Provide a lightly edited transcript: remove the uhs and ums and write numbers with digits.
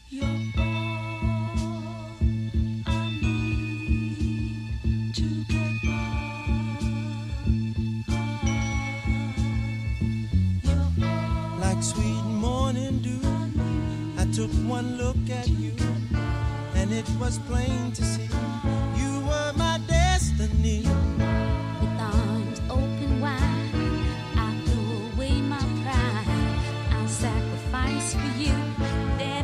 You're all I need to get by. You're all like sweet morning dew. I took one look at you, and it was plain to see you were my destiny. With arms open wide, I threw away my pride. I'll sacrifice for you. There